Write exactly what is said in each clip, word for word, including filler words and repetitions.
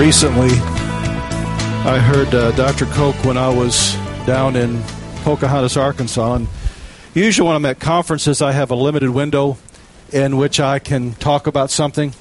Recently, I heard uh, Doctor Koch when I was down in Pocahontas, Arkansas. And usually when I'm at conferences, I have a limited window in which I can talk about something.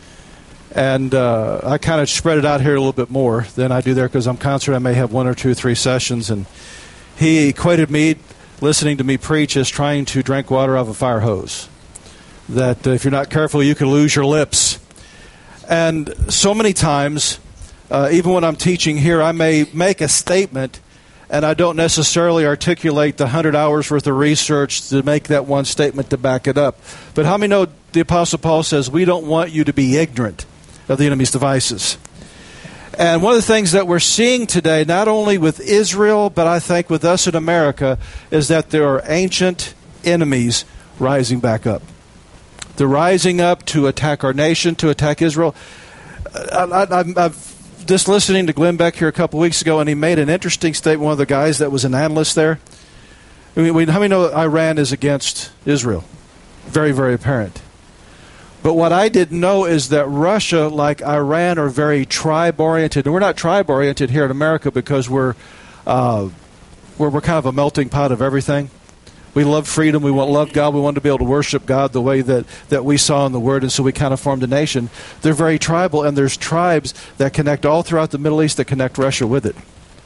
And uh, I kind of spread it out here a little bit more than I do there because I'm concert. I may have one or two, three sessions. And he equated me, listening to me preach, as trying to drink water out of a fire hose. That uh, if you're not careful, you can lose your lips. And so many times, uh, even when I'm teaching here, I may make a statement and I don't necessarily articulate the hundred hours worth of research to make that one statement to back it up. But how many know the Apostle Paul says, we don't want you to be ignorant of the enemy's devices? And one of the things that we're seeing today, not only with Israel, but I think with us in America, is that there are ancient enemies rising back up. They're rising up to attack our nation, to attack Israel. I, I, I'm, I've just listening to Glenn Beck here a couple weeks ago, and he made an interesting statement. One of the guys that was an analyst there. I mean, we, how many know Iran is against Israel? Very, very apparent. But what I didn't know is that Russia, like Iran, are very tribe-oriented. And we're not tribe-oriented here in America because we're, uh, we're, we're kind of a melting pot of everything. We love freedom. We want to love God. We want to be able to worship God the way that, that we saw in the Word, and so we kind of formed a nation. They're very tribal, and there's tribes that connect all throughout the Middle East that connect Russia with it.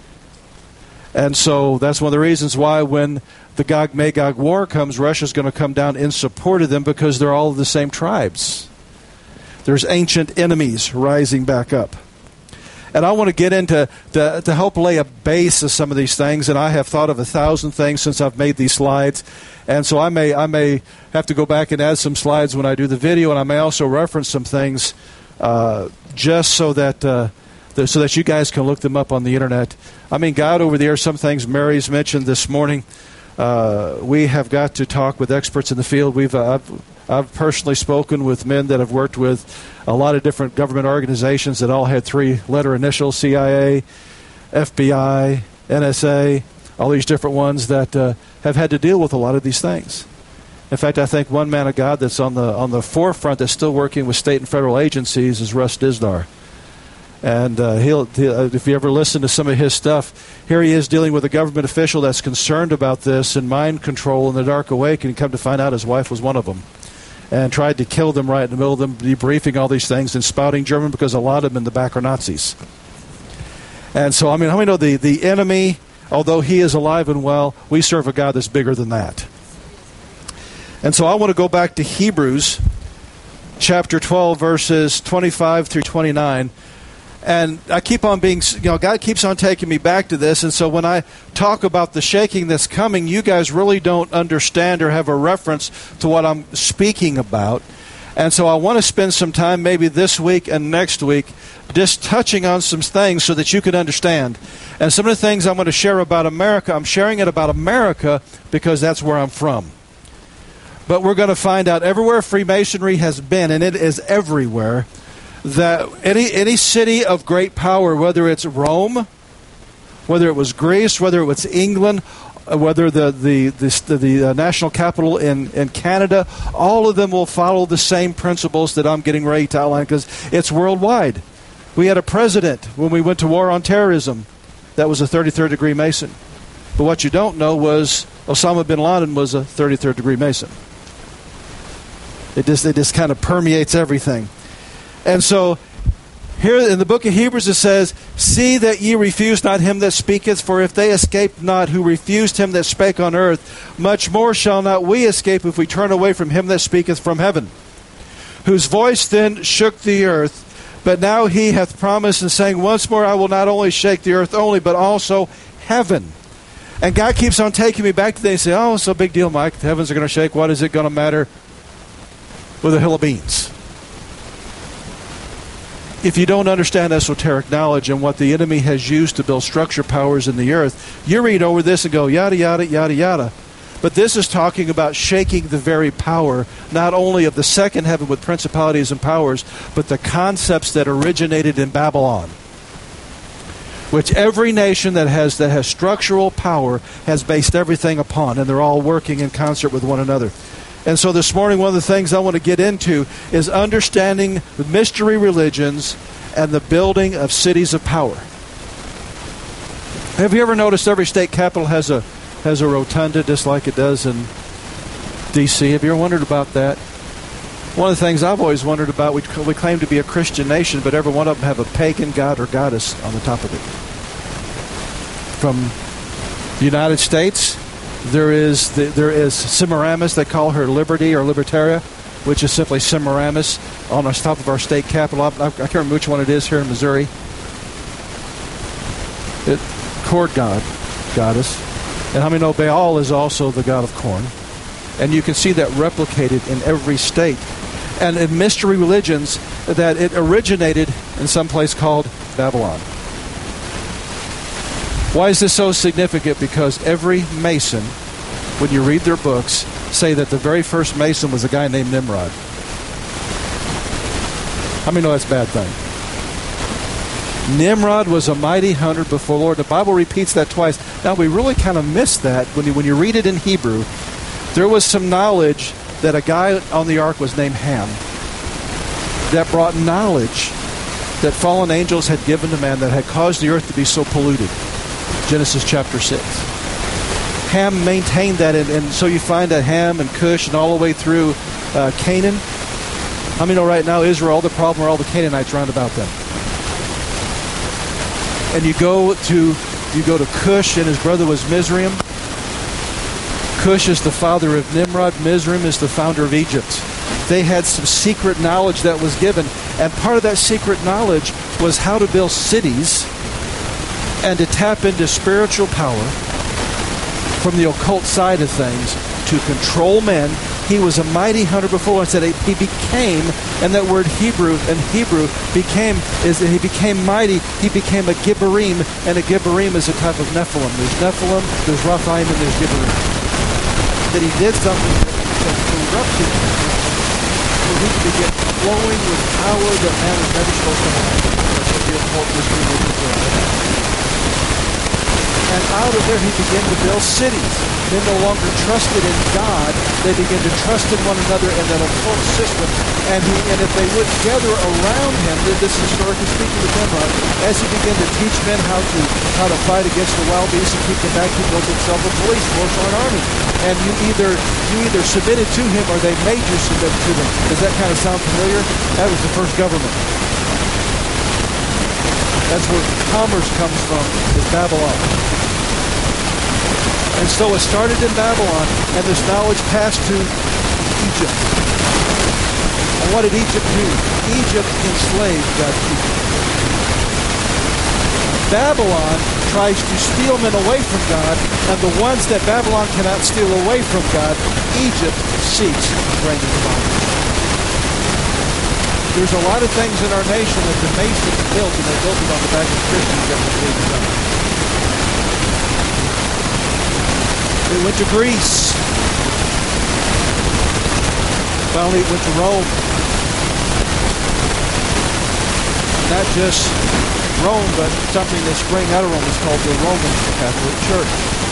And so that's one of the reasons why when the Gog-Magog war comes, Russia's going to come down in support of them because they're all of the same tribes. There's ancient enemies rising back up. And I want to get into to, to help lay a base of some of these things. And I have thought of a thousand things since I've made these slides. And so I may I may have to go back and add some slides when I do the video. And I may also reference some things uh, just so that uh, the, so that you guys can look them up on the internet. I mean, God over there, some things Mary's mentioned this morning. Uh, we have got to talk with experts in the field. We've uh, I've, I've personally spoken with men that have worked with a lot of different government organizations that all had three-letter initials: C I A, F B I, N S A, all these different ones that uh, have had to deal with a lot of these things. In fact, I think one man of God that's on the on the forefront that's still working with state and federal agencies is Russ Dizdar. And uh, he'll, he'll, if you ever listen to some of his stuff, here he is dealing with a government official that's concerned about this and mind control in the dark awakening. Come to find out his wife was one of them. And tried to kill them right in the middle of them, debriefing all these things and spouting German because a lot of them in the back are Nazis. And so, I mean, how many know the, the enemy, although he is alive and well, we serve a God that's bigger than that. And so I want to go back to Hebrews chapter twelve, verses twenty-five through twenty-nine. And I keep on being, you know, God keeps on taking me back to this. And so when I talk about the shaking that's coming, you guys really don't understand or have a reference to what I'm speaking about. And so I want to spend some time maybe this week and next week just touching on some things so that you can understand. And some of the things I'm going to share about America, I'm sharing it about America because that's where I'm from. But we're going to find out everywhere Freemasonry has been, and it is everywhere, that any any city of great power, whether it's Rome, whether it was Greece, whether it was England, whether the the the, the uh, national capital in, in Canada, all of them will follow the same principles that I'm getting ready to outline because it's worldwide. We had a president when we went to war on terrorism that was a thirty-third degree Mason. But what you don't know was Osama bin Laden was a thirty-third degree Mason. It just it just kind of permeates everything. And so, here in the book of Hebrews it says, see that ye refuse not him that speaketh, for if they escape not who refused him that spake on earth, much more shall not we escape if we turn away from him that speaketh from heaven. Whose voice then shook the earth, but now he hath promised and saying, once more I will not only shake the earth only, but also heaven. And God keeps on taking me back to that and say, oh, it's no big deal, Mike. The heavens are going to shake. What is it going to matter with a hill of beans? If you don't understand esoteric knowledge and what the enemy has used to build structure powers in the earth, you read over this and go, yada, yada, yada, yada. But this is talking about shaking the very power, not only of the second heaven with principalities and powers, but the concepts that originated in Babylon, which every nation that has that has structural power has based everything upon, and they're all working in concert with one another. And so this morning, one of the things I want to get into is understanding the mystery religions and the building of cities of power. Have you ever noticed every state capital has a has a rotunda just like it does in D C? Have you ever wondered about that? One of the things I've always wondered about, we, we claim to be a Christian nation, but every one of them have a pagan god or goddess on the top of it. From the United States, there is the, there is Semiramis. They call her Liberty or Libertaria, which is simply Semiramis on the top of our state capitol. I, I can't remember which one it is here in Missouri. It, corn god, goddess. And how many know Baal is also the god of corn? And you can see that replicated in every state. And in mystery religions, that it originated in some place called Babylon. Why is this so significant? Because every Mason, when you read their books, say that the very first Mason was a guy named Nimrod. How many know that's a bad thing? Nimrod was a mighty hunter before the Lord. The Bible repeats that twice. Now, we really kind of miss that when you, when you read it in Hebrew. There was some knowledge that a guy on the ark was named Ham that brought knowledge that fallen angels had given to man that had caused the earth to be so polluted. Genesis chapter six. Ham maintained that, and, and so you find that Ham and Cush and all the way through uh, Canaan. How many know right now Israel, the problem are all the Canaanites round about them. And you go to you go to Cush, and his brother was Mizraim. Cush is the father of Nimrod. Mizraim is the founder of Egypt. They had some secret knowledge that was given, and part of that secret knowledge was how to build cities and to tap into spiritual power from the occult side of things to control men. He was a mighty hunter before, and said he became, and that word Hebrew, and Hebrew became, is that he became mighty. He became a Gibborim, and a Gibborim is a type of Nephilim. There's Nephilim, there's Raphaim, and there's Gibborim. That he did something that corrupted him, so he could begin flowing with power that man was never supposed to have. That's what the occult mystery religions. And out of there he began to build cities. They no longer trusted in God. They began to trust in one another in that occult system. And he, and if they would gather around him, this is historically speaking with Nimrod, as he began to teach men how to how to fight against the wild beasts and keep them back, he built himself a police force or an army. And you either you either submitted to him or they made you submit to them. Does that kind of sound familiar? That was the first government. That's where commerce comes from, is Babylon. And so it started in Babylon, and this knowledge passed to Egypt. And what did Egypt do? Egypt enslaved God's people. Babylon tries to steal men away from God, and the ones that Babylon cannot steal away from God, Egypt seeks to bring into bondage. There's a lot of things in our nation that the Masons built, and they built it on the back of Christians that were believing in God. They went to Greece. Finally, it went to Rome. Not just Rome, but something that sprang out of Rome is called the Roman Catholic Church.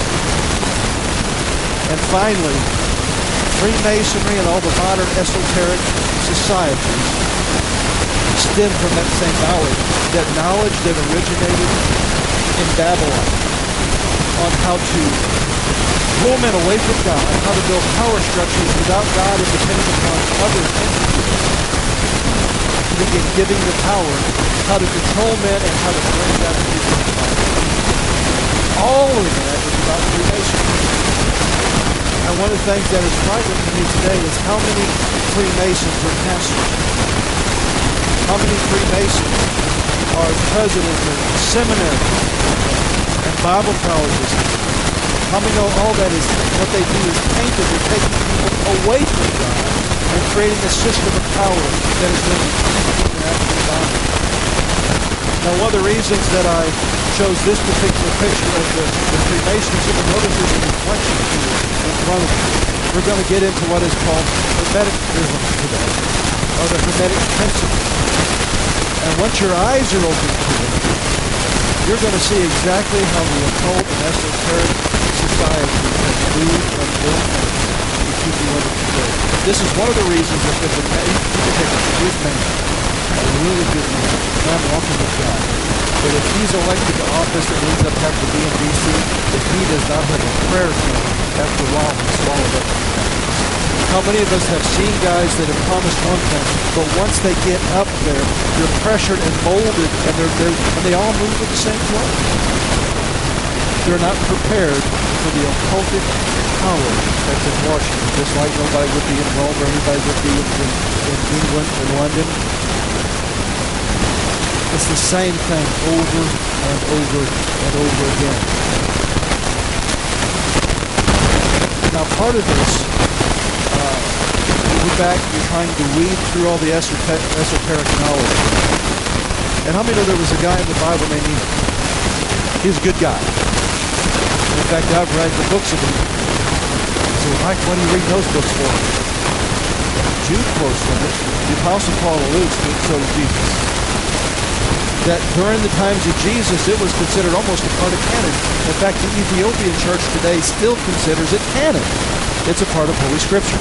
And finally, Freemasonry and all the modern esoteric societies stem from that same knowledge, that knowledge that originated in Babylon on how to pull men away from God, how to build power structures without God and depending upon other entities. To begin giving the power, how to control men and how to bring down the people of God. All of that is about Freemasonry. And one of the things that is frightening to me today is how many Freemasons are pastors. How many Freemasons are presidents of seminaries and Bible colleges? How many know all that is, what they do is painted, they're taking people away from God and creating a system of power that is going to keep them actually bondage. Now, one of the reasons that I chose this particular picture of the, the Freemasons, you will notice there's a reflection here in front of you. We're going to get into what is called Hermeticism today, or the Hermetic principle. And once your eyes are open to it, you're going to see exactly how the occult and esoteric society has moved and built to keep you under control. This is one of the reasons that the Freemasons a really good man, a man walking with God. But if he's elected to office and ends up having to be in D C, if he does not have a prayer team, after a while he's swallowed up. How many of us have seen guys that have promised one thing, but once they get up there, they're pressured and molded, and they're, they're and they all move with the same flow. They're not prepared for the occultic power that's in Washington, just like nobody would be in Rome or anybody would be in, in, in England or London. It's the same thing over and over and over again. Now, part of this, uh, we're back, you're trying to weed through all the esoteric, esoteric knowledge. And how many know there was a guy in the Bible named Enoch? He was a good guy. In fact, I've read the books of him. So, Mike, what do you read those books for? Jude quotes from it. The Apostle Paul alludes to it, so does Jesus. That during the times of Jesus, it was considered almost a part of canon. In fact, the Ethiopian church today still considers it canon. It's a part of Holy Scripture.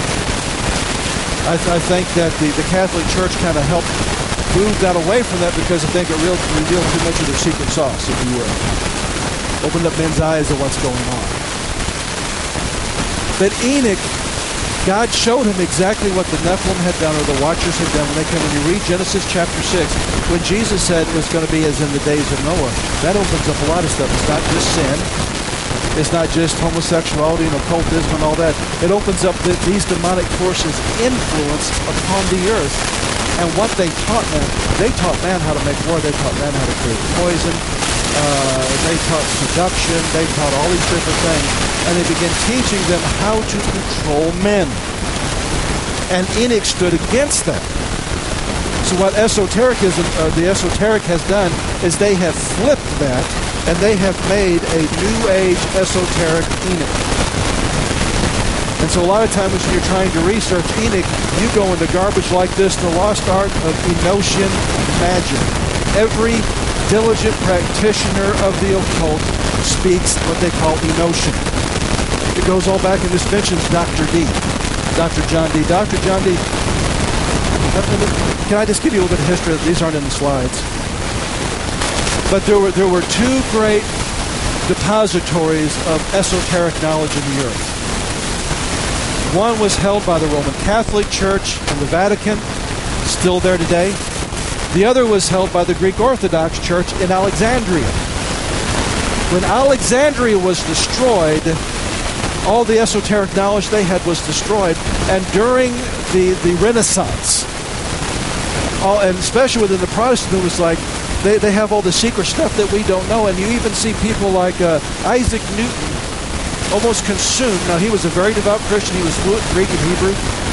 I, th- I think that the, the Catholic Church kind of helped move that away from that because I think it real, revealed too much of their secret sauce, if you will. Opened up men's eyes to what's going on. But Enoch, God showed him exactly what the Nephilim had done, or the Watchers had done. When they came, when you read Genesis chapter six, when Jesus said it was going to be as in the days of Noah, that opens up a lot of stuff. It's not just sin. It's not just homosexuality and occultism and all that. It opens up the, these demonic forces' influence upon the earth. And what they taught man, they taught man how to make war. They taught man how to create poison. Uh, they taught seduction. They taught all these different things. And they began teaching them how to control men. And Enoch stood against that. So what esotericism, uh, the esoteric has done is they have flipped that, and they have made a New Age esoteric Enoch. And so a lot of times when you're trying to research Enoch, you go into garbage like this, The Lost Art of Enochian Magic. Every diligent practitioner of the occult speaks what they call Enochian. It goes all back, and this mentions Doctor D, Doctor John D. Doctor John D. Can I just give you a little bit of history? These aren't in the slides. But there were there were two great depositories of esoteric knowledge in the earth. One was held by the Roman Catholic Church in the Vatican, still there today. The other was held by the Greek Orthodox Church in Alexandria. When Alexandria was destroyed, all the esoteric knowledge they had was destroyed. And during the, the Renaissance, all, and especially within the Protestant, it was like they, they have all the secret stuff that we don't know. And you even see people like uh, Isaac Newton almost consumed. Now, he was a very devout Christian. He was fluent in Greek and Hebrew.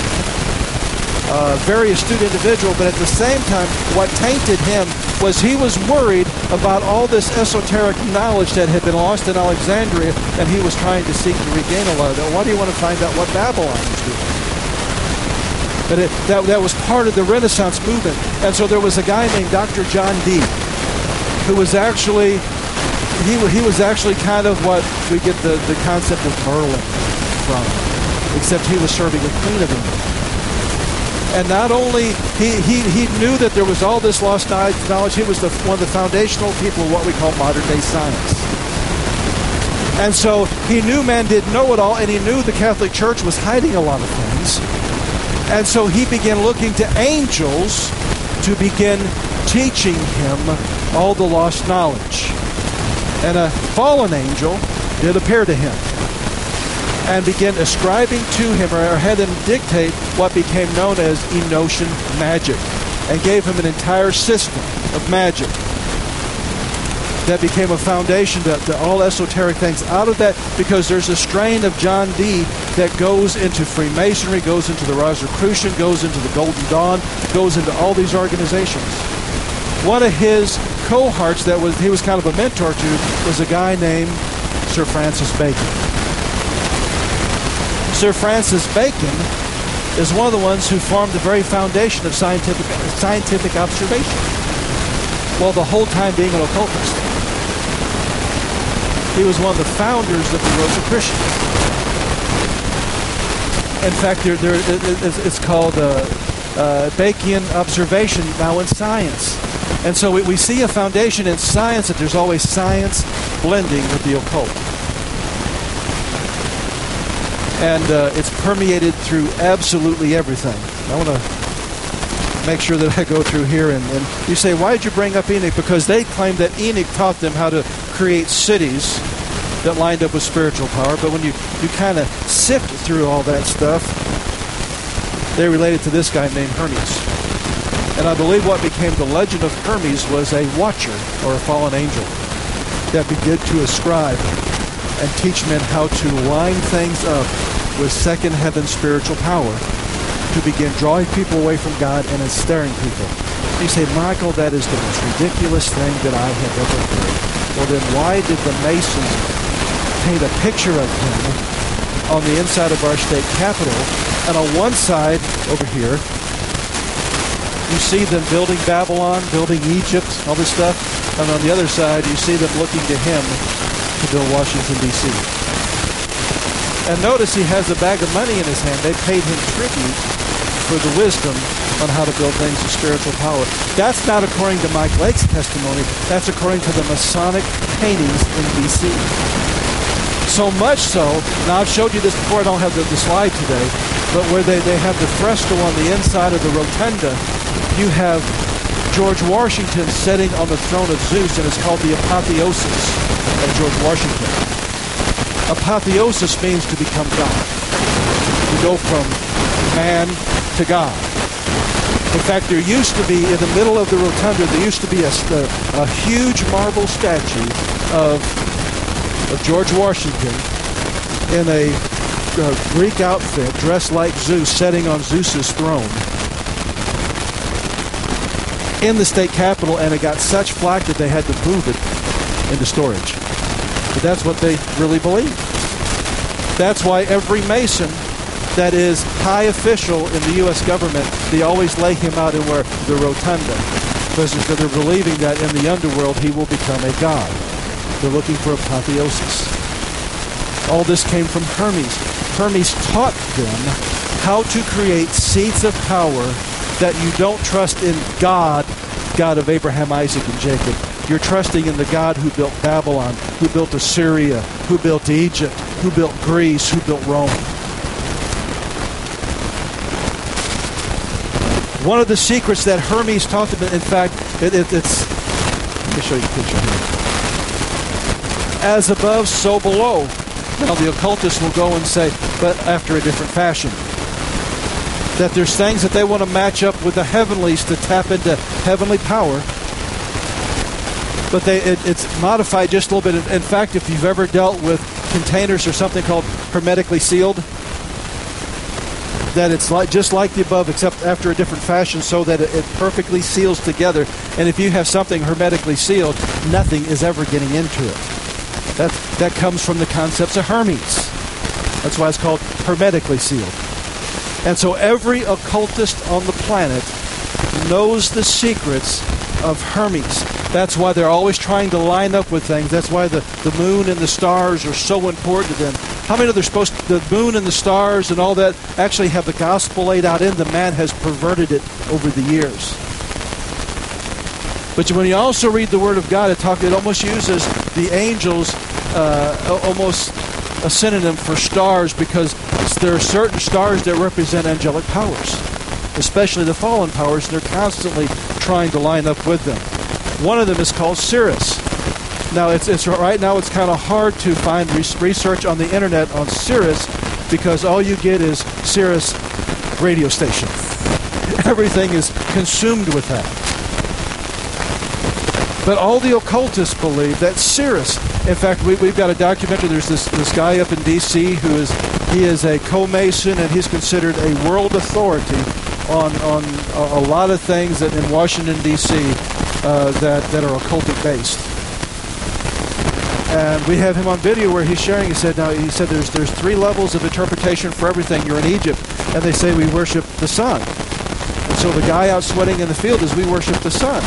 Uh, very astute individual, but at the same time, what tainted him was he was worried about all this esoteric knowledge that had been lost in Alexandria, and he was trying to seek to regain a lot of that. Why do you want to find out what Babylon was doing? But it, that, that was part of the Renaissance movement. And so there was a guy named Doctor John D, who was actually, he, he was actually kind of what we get the, the concept of Merlin from, except he was serving the Queen of England. And not only, he, he, he knew that there was all this lost knowledge, he was the, one of the foundational people of what we call modern-day science. And so he knew man didn't know it all, and he knew the Catholic Church was hiding a lot of things. And so he began looking to angels to begin teaching him all the lost knowledge. And a fallen angel did appear to him and began ascribing to him, or had him dictate what became known as Enochian magic, and gave him an entire system of magic that became a foundation to, to all esoteric things. Out of that, because there's a strain of John D that goes into Freemasonry, goes into the Rosicrucian, goes into the Golden Dawn, goes into all these organizations. One of his cohorts that was he was kind of a mentor to was a guy named Sir Francis Bacon. Sir Francis Bacon is one of the ones who formed the very foundation of scientific scientific observation, while the whole time being an occultist. He was one of the founders of the Rosicrucians. In fact, there, there, it's called uh, uh, Bachian observation now in science. And so we, we see a foundation in science that there's always science blending with the occult. And uh, it's permeated through absolutely everything. I want to make sure that I go through here. And, and you say, why did you bring up Enoch? Because they claim that Enoch taught them how to create cities that lined up with spiritual power. But when you, you kind of sift through all that stuff, they related to this guy named Hermes. And I believe what became the legend of Hermes was a watcher or a fallen angel that began to ascribe and teach men how to line things up with second heaven spiritual power to begin drawing people away from God and ensnaring people. You say, Michael, that is the most ridiculous thing that I have ever heard. Well, then why did the Masons paint a picture of him on the inside of our state capitol? And on one side, over here, you see them building Babylon, building Egypt, all this stuff. And on the other side, you see them looking to him to build Washington, D C And notice he has a bag of money in his hand. They paid him tribute for the wisdom on how to build things of spiritual power. That's not according to Mike Lake's testimony. That's according to the Masonic paintings in D C So much so, now I've showed you this before, I don't have the, the slide today, but where they, they have the fresco on the inside of the rotunda, you have George Washington sitting on the throne of Zeus, and it's called the apotheosis of George Washington. Apotheosis means to become God. To go from man to God. In fact, there used to be, in the middle of the rotunda, there used to be a, a, a huge marble statue of, of George Washington in a, a Greek outfit, dressed like Zeus, sitting on Zeus's throne in the state capitol, and it got such flack that they had to move it into storage. But that's what they really believe. That's why every Mason that is high official in the U S government, they always lay him out in where the rotunda, because they're believing that in the underworld he will become a god. They're looking for apotheosis. All this came from Hermes. Hermes taught them how to create seats of power that you don't trust in God, God of Abraham, Isaac, and Jacob. You're trusting in the God who built Babylon, who built Assyria, who built Egypt, who built Greece, who built Rome. One of the secrets that Hermes taught them, in fact, it, it, it's, let me show you a picture here. As above, so below. Now the occultists will go and say, but after a different fashion. That there's things that they want to match up with the heavenlies to tap into heavenly power. But they, it, it's modified just a little bit. In fact, if you've ever dealt with containers or something called hermetically sealed, that it's like just like the above, except after a different fashion, so that it, it perfectly seals together. And if you have something hermetically sealed, nothing is ever getting into it. That, that comes from the concepts of Hermes. That's why it's called hermetically sealed. And so every occultist on the planet knows the secrets of Hermes. That's why they're always trying to line up with things. That's why the, the moon and the stars are so important to them. How many know they're supposed to, the moon and the stars and all that actually have the gospel laid out in them? Man has perverted it over the years. But when you also read the Word of God, it, talk, it almost uses the angels uh, almost a synonym for stars, because there are certain stars that represent angelic powers, especially the fallen powers, and they're constantly trying to line up with them. One of them is called Sirius. Now, it's, it's right now it's kind of hard to find research on the internet on Sirius, because all you get is Sirius radio station. Everything is consumed with that. But all the occultists believe that Sirius, in fact, we, we've got a documentary, there's this, this guy up in D C who is, he is a co-mason, and he's considered a world authority on, on a, a lot of things that in Washington, D C uh, that, that are occultic based. And we have him on video where he's sharing, he said, now he said there's, there's three levels of interpretation for everything. You're in Egypt, and they say we worship the sun. And so the guy out sweating in the field is we worship the sun.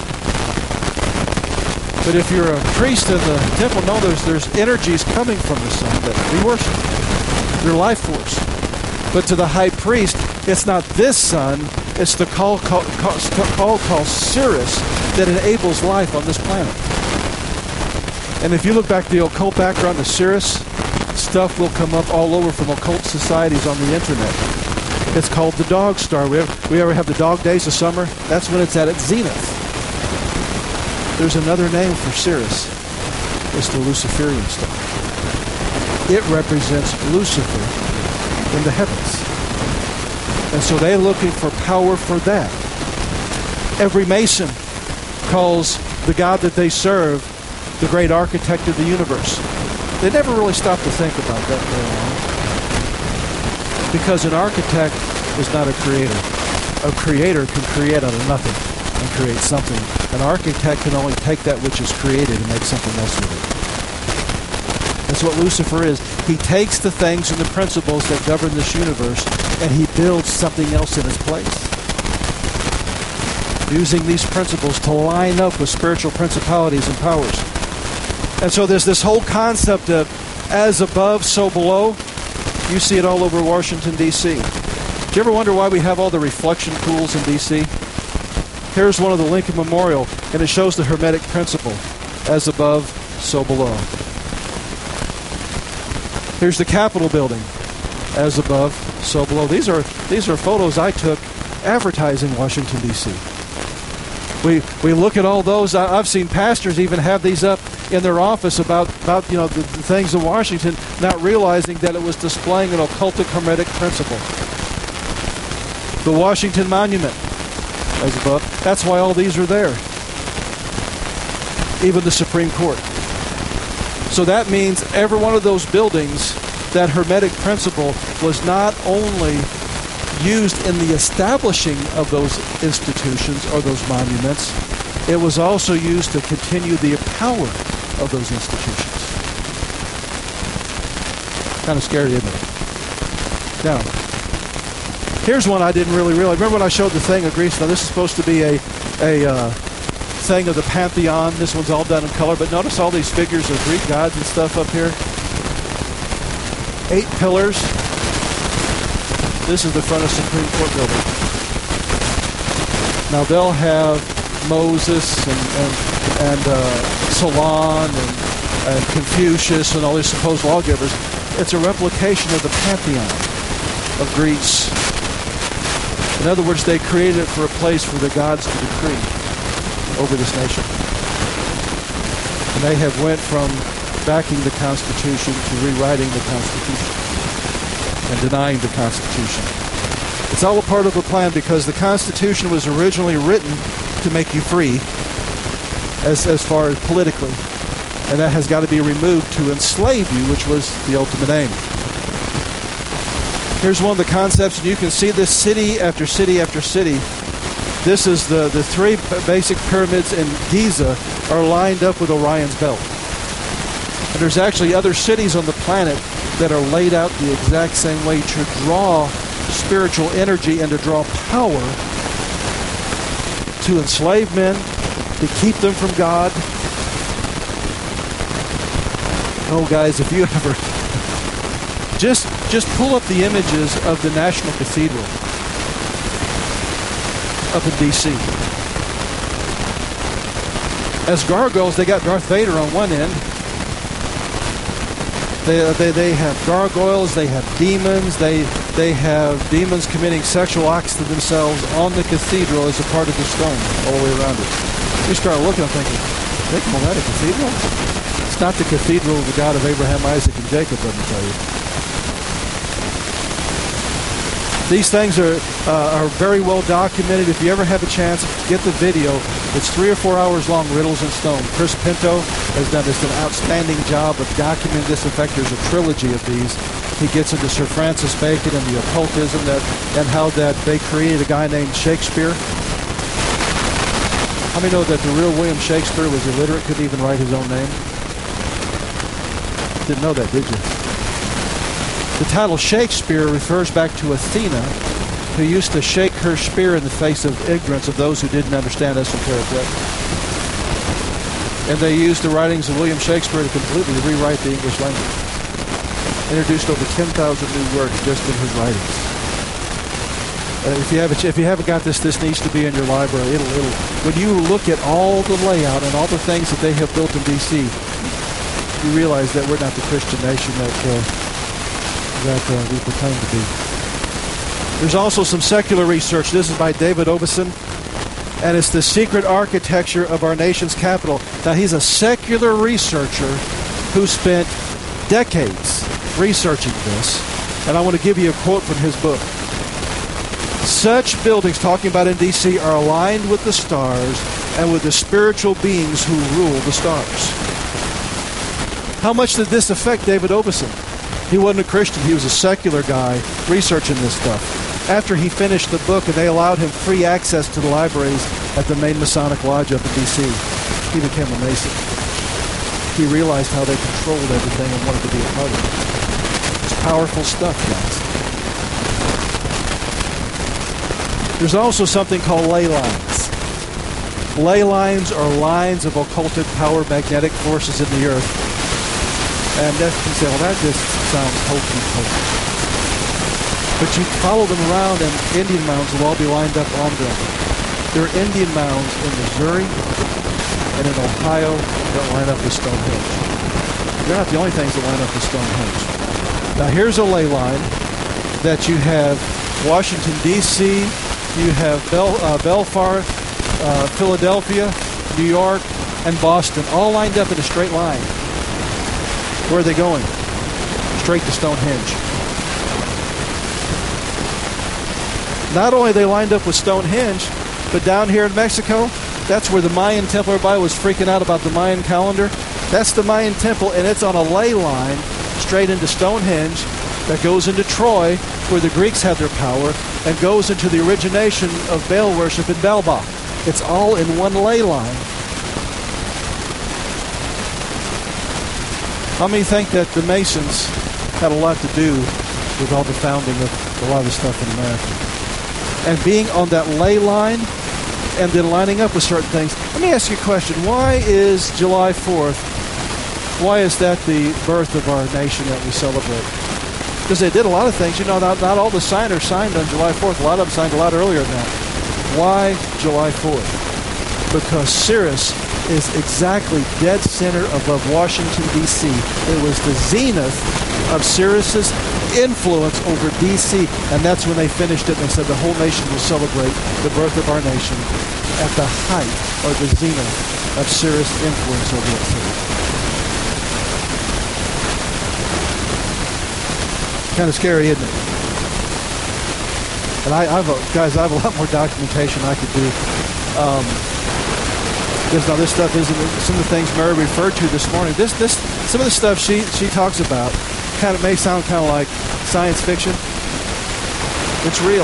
But if you're a priest in the temple, no, there's, there's energies coming from the sun that we worship. Their life force. But to the high priest, it's not this sun, It's the call call, call, call called Sirius that enables life on this planet. And if you look back at the occult background of Sirius, stuff will come up all over from occult societies on the internet. It's called the dog star. We ever, we ever have the dog days of summer? That's when it's at its zenith. There's another name for Sirius. It's the Luciferian star. It represents Lucifer in the heavens. And so they're looking for power for that. Every Mason calls the God that they serve the great architect of the universe. They never really stop to think about that very long. Because an architect is not a creator. A creator can create out of nothing and create something. An architect can only take that which is created and make something else with it. That's what Lucifer is. He takes the things and the principles that govern this universe and he builds something else in its place. Using these principles to line up with spiritual principalities and powers. And so there's this whole concept of as above, so below. You see it all over Washington, D C. Do you ever wonder why we have all the reflection pools in D C? Here's one of the Lincoln Memorial, and it shows the Hermetic principle. As above, so below. Here's the Capitol building. As above, so below. These are these are photos I took advertising Washington, D C. We we look at all those. I, I've seen pastors even have these up in their office about, about you know the, the things in Washington, not realizing that it was displaying an occultic hermetic principle. The Washington Monument, as above. That's why all these are there. Even the Supreme Court. So that means every one of those buildings, that hermetic principle was not only used in the establishing of those institutions or those monuments, it was also used to continue the power of those institutions. Kind of scary, isn't it? Now, here's one I didn't really realize. Remember when I showed the thing of Greece? Now, this is supposed to be a, a uh, thing of the Pantheon. This one's all done in color, but notice all these figures of Greek gods and stuff up here. Eight pillars. This is the front of Supreme Court building. Now they'll have Moses and and, and uh, Solon and, and Confucius and all these supposed lawgivers. It's a replication of the Pantheon of Greece. In other words, they created it for a place for the gods to decree over this nation. And they have went from backing the Constitution to rewriting the Constitution and denying the Constitution. It's all a part of a plan because the Constitution was originally written to make you free as, as far as politically. And that has got to be removed to enslave you, which was the ultimate aim. Here's one of the concepts, and you can see this city after city after city. This is the, the three basic pyramids in Giza are lined up with Orion's belt. And there's actually other cities on the planet that are laid out the exact same way to draw spiritual energy and to draw power to enslave men, to keep them from God. Oh, guys, if you ever just just pull up the images of the National Cathedral up in D C. As gargoyles, they got Darth Vader on one end. They, they they have gargoyles, they have demons, they they have demons committing sexual acts to themselves on the cathedral as a part of the stone all the way around it. You start looking and thinking, they call that a cathedral? It's not the cathedral of the God of Abraham, Isaac, and Jacob, let me tell you. These things are uh, are very well documented. If you ever have a chance, get the video. It's three or four hours long, Riddles in Stone. Chris Pinto has done just an outstanding job of documenting this. In fact, there's a trilogy of these. He gets into Sir Francis Bacon and the occultism that, and how that they created a guy named Shakespeare. How many know that the real William Shakespeare was illiterate, couldn't even write his own name? Didn't know that, did you? The title Shakespeare refers back to Athena, who used to shake her spear in the face of ignorance of those who didn't understand esoteric letters. And they used the writings of William Shakespeare to completely rewrite the English language. Introduced over ten thousand new words just in his writings. Uh, if you haven't, if you haven't got this, this needs to be in your library. It'll, it'll. When you look at all the layout and all the things that they have built in D C, you realize that we're not the Christian nation that uh, that uh, we proclaim to be. There's also some secular research. This is by David Obeson, and it's the secret architecture of our nation's capital. Now, he's a secular researcher who spent decades researching this, and I want to give you a quote from his book. Such buildings, talking about in D C, are aligned with the stars and with the spiritual beings who rule the stars. How much did this affect David Obeson? He wasn't a Christian. He was a secular guy researching this stuff. After he finished the book and they allowed him free access to the libraries at the main Masonic Lodge up in D C, he became a Mason. He realized how they controlled everything and wanted to be a part of it. It's powerful stuff, guys. There's also something called ley lines. Ley lines are lines of occulted power magnetic forces in the earth. And that can say, well, that just sounds hokey pokey. But you follow them around and Indian mounds will all be lined up on them. There are Indian mounds in Missouri and in Ohio that line up with Stonehenge. They're not the only things that line up with Stonehenge. Now here's a ley line that you have Washington, D C, you have Bel- uh, Belfast, uh, Philadelphia, New York, and Boston, all lined up in a straight line. Where are they going? Straight to Stonehenge. Not only are they lined up with Stonehenge, but down here in Mexico, that's where the Mayan temple, everybody was freaking out about the Mayan calendar. That's the Mayan temple, and it's on a ley line straight into Stonehenge that goes into Troy, where the Greeks had their power, and goes into the origination of Baal worship in Baalbek. It's all in one ley line. How many think that the Masons had a lot to do with all the founding of a lot of the stuff in America? And being on that ley line and then lining up with certain things. Let me ask you a question. Why is July fourth, why is that the birth of our nation that we celebrate? Because they did a lot of things. You know, not, not all the signers signed on July fourth. A lot of them signed a lot earlier than that. Why July fourth? Because Cyrus is exactly dead center above Washington, D C. It was the zenith of Cyrus's influence over D C, and that's when they finished it. They said the whole nation will celebrate the birth of our nation at the height or the zenith of Cyrus' influence over that city. Kind of scary, isn't it? And I, I've a, guys, I have a lot more documentation I could do. Um, Because now this stuff isn't some of the things Mary referred to this morning. This, this, some of the stuff she she talks about, kind of may sound kind of like science fiction. It's real.